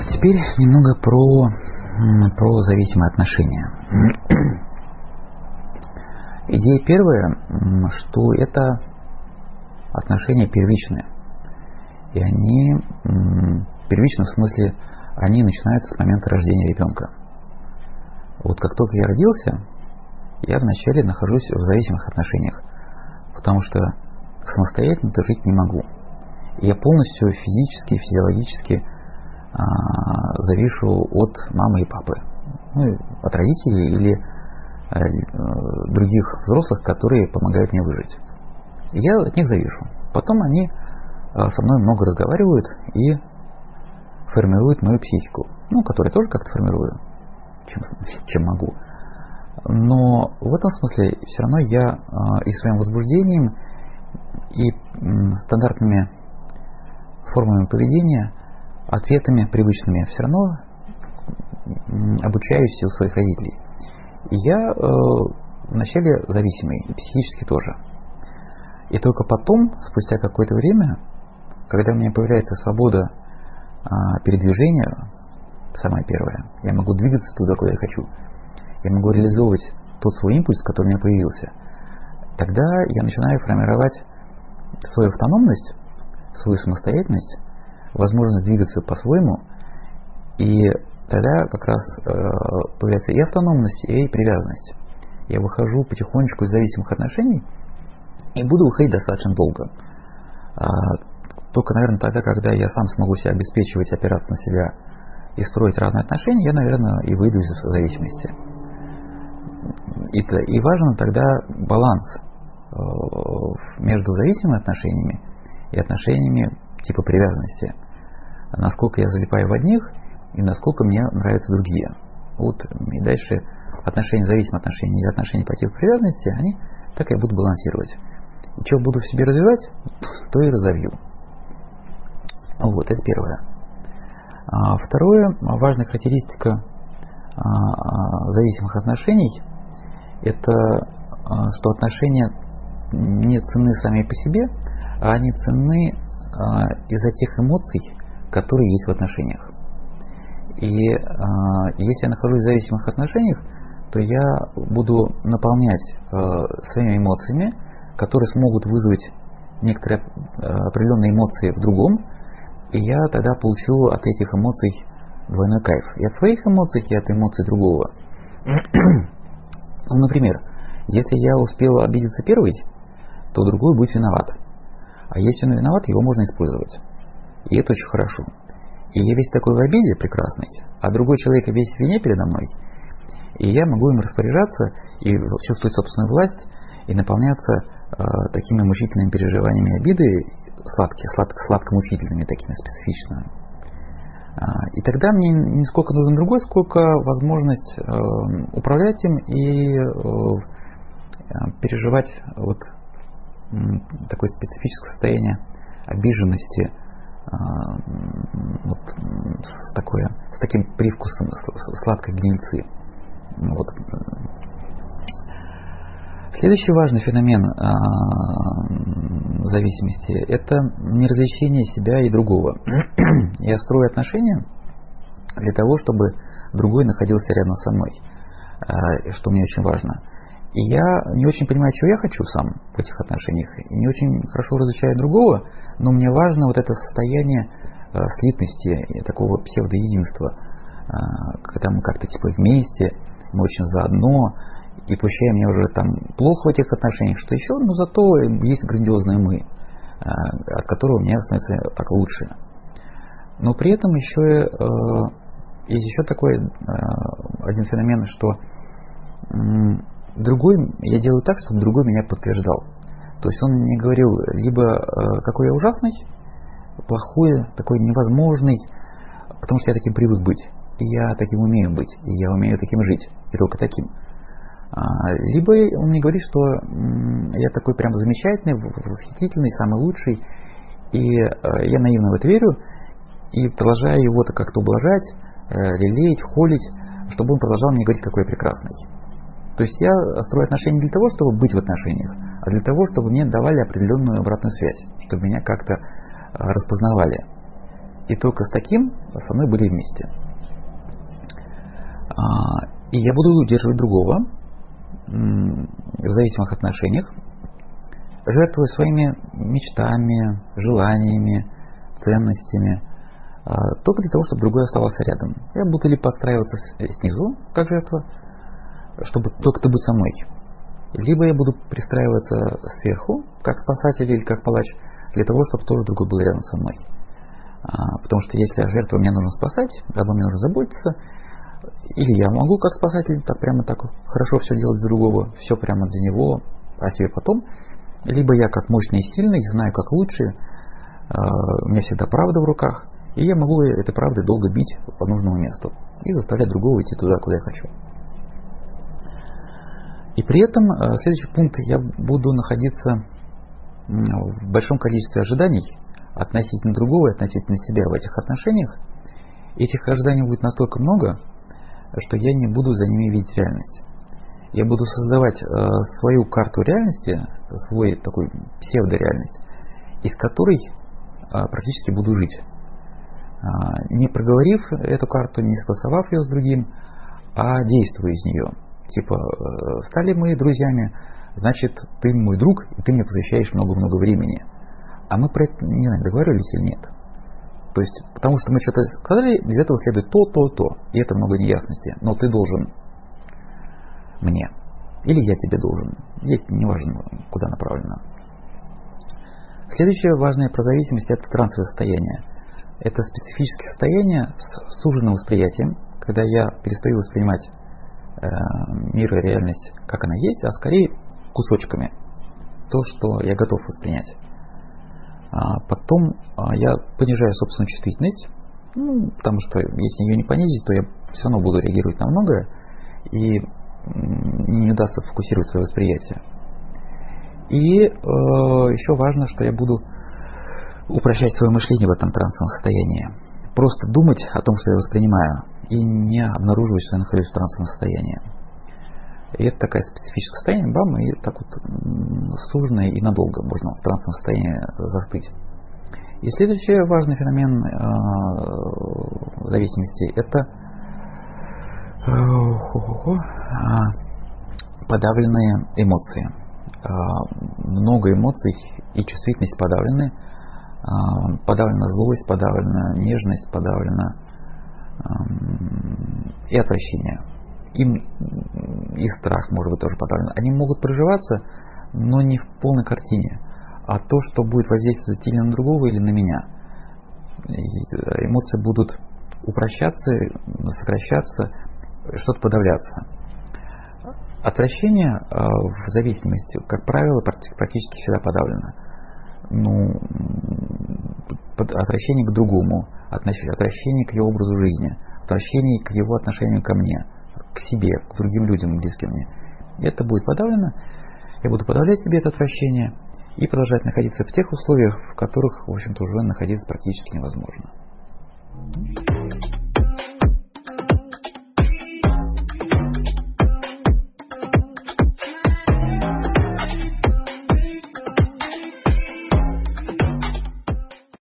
Теперь немного про зависимые отношения. Идея первая, что это отношения первичные. И они первичны в смысле, они начинаются с момента рождения ребенка. Вот как только я родился, я вначале нахожусь в зависимых отношениях, потому что самостоятельно-то жить не могу. И я полностью физически, физиологически завишу от мамы и папы, от родителей или других взрослых, которые помогают мне выжить. И я от них завишу. Потом они со мной много разговаривают и формируют мою психику, которую я тоже как-то формирую, чем могу. Но в этом смысле все равно я и своим возбуждением, и стандартными формами поведения, ответами привычными все равно обучаюсь у своих родителей. И я вначале зависимый, и психически тоже. И только потом, спустя какое-то время, когда у меня появляется свобода передвижения, самое первое, я могу двигаться туда, куда я хочу, я могу реализовывать тот свой импульс, который у меня появился, тогда я начинаю формировать свою автономность, свою самостоятельность, возможность двигаться по-своему, и тогда как раз появляется и автономность, и привязанность. Я выхожу потихонечку из зависимых отношений и буду выходить достаточно долго. Только, наверное, тогда, когда я сам смогу себя обеспечивать, опираться на себя и строить равные отношения, я, наверное, и выйду из зависимости. И важен тогда баланс между зависимыми отношениями и отношениями типа привязанности. Насколько я залипаю в одних и насколько мне нравятся другие. И дальше отношения, зависимые отношения и отношения по типу привязанности, они так и будут балансировать. И что буду в себе развивать, то и разовью. Это первое. Второе, важная характеристика зависимых отношений, это что отношения не ценны сами по себе, а они ценны из-за тех эмоций, которые есть в отношениях. И если я нахожусь в зависимых отношениях, то я буду наполнять своими эмоциями, которые смогут вызвать некоторые определенные эмоции в другом, и я тогда получу от этих эмоций двойной кайф. И от своих эмоций, и от эмоций другого. Например, если я успел обидеться первый, то другой будет виноват. А если он виноват, его можно использовать. И это очень хорошо. И я весь такой в обиде прекрасный, а другой человек весь в вине передо мной. И я могу им распоряжаться и чувствовать собственную власть, и наполняться такими мучительными переживаниями обиды, сладко-мучительными, такими специфичными. И тогда мне не сколько нужен другой, сколько возможность управлять им и переживать такое специфическое состояние обиженности, с таким привкусом сладкой гнильцы. Следующий важный феномен зависимости – это неразличение себя и другого. Я строю отношения для того, чтобы другой находился рядом со мной, что мне очень важно. И я не очень понимаю, чего я хочу сам в этих отношениях, и не очень хорошо различаю другого, но мне важно это состояние слитности, такого псевдоединства, когда мы как-то вместе, мы очень заодно, и пущай мне уже плохо в этих отношениях, что еще, но зато есть грандиозное мы, от которого мне становится так лучше. Но при этом есть еще такой один феномен, что я делаю так, чтобы другой меня подтверждал. То есть он мне говорил либо какой я ужасный, плохой, такой невозможный, потому что я таким привык быть, и я таким умею быть, и я умею таким жить, и только таким. Либо он мне говорит, что я такой прям замечательный, восхитительный, самый лучший, и я наивно в это верю, и продолжаю его как-то ублажать, лелеять, холить, чтобы он продолжал мне говорить, какой я прекрасный. То есть я строю отношения не для того, чтобы быть в отношениях, а для того, чтобы мне давали определенную обратную связь, чтобы меня как-то распознавали. И только с таким со мной были вместе. И я буду удерживать другого в зависимых отношениях, жертвуя своими мечтами, желаниями, ценностями, только для того, чтобы другой оставался рядом. Я буду ли подстраиваться снизу, как жертва, чтобы только ты будь со мной, либо я буду пристраиваться сверху, как спасатель или как палач, для того, чтобы тоже другой был рядом со мной. Потому что если жертва мне нужно спасать, обо мне нужно заботиться, или я могу как спасатель так прямо так хорошо все делать для другого, все прямо для него, а себе потом, либо я как мощный и сильный, знаю как лучше, у меня всегда правда в руках, и я могу этой правдой долго бить по нужному месту и заставлять другого идти туда, куда я хочу. И при этом, следующий пункт, я буду находиться в большом количестве ожиданий относительно другого и относительно себя в этих отношениях. Этих ожиданий будет настолько много, что я не буду за ними видеть реальность. Я буду создавать свою карту реальности, свой такой псевдореальность, из которой практически буду жить. Не проговорив эту карту, не согласовав ее с другим, а действуя из нее. Типа, стали мы друзьями, значит, ты мой друг, и ты мне посвящаешь много-много времени. А мы про это, не знаю, договаривались или нет. То есть, потому что мы что-то сказали, из этого следует то. И это много неясности. Но ты должен мне. Или я тебе должен. Здесь неважно, куда направлено. Следующее важное про зависимость — это трансовое состояние. Это специфическое состояние с суженным восприятием, когда я перестаю воспринимать мир и реальность, как она есть, а скорее кусочками. То, что я готов воспринять. Потом я понижаю собственную чувствительность, потому что если ее не понизить, то я все равно буду реагировать на многое, и не удастся фокусировать свое восприятие. И еще важно, что я буду упрощать свое мышление в этом трансовом состоянии. Просто думать о том, что я воспринимаю, и не обнаруживать, что я нахожусь в трансовом состоянии. И это такое специфическое состояние, бам, и так вот суженное и надолго можно в трансовом состоянии застыть. И следующий важный феномен зависимости — это подавленные эмоции. Много эмоций и чувствительность подавлены. Подавлена злость, подавлена нежность, подавлена и отвращение. И страх может быть тоже подавлен. Они могут проживаться, но не в полной картине, а то, что будет воздействовать или на другого, или на меня. Эмоции будут упрощаться, сокращаться, что-то подавляться. Отвращение в зависимости, как правило, практически всегда подавлено. Отвращение к другому, отвращение к его образу жизни, отвращение к его отношению ко мне, к себе, к другим людям, близким мне. Это будет подавлено. Я буду подавлять себе это отвращение и продолжать находиться в тех условиях, в которых, в общем-то, уже находиться практически невозможно.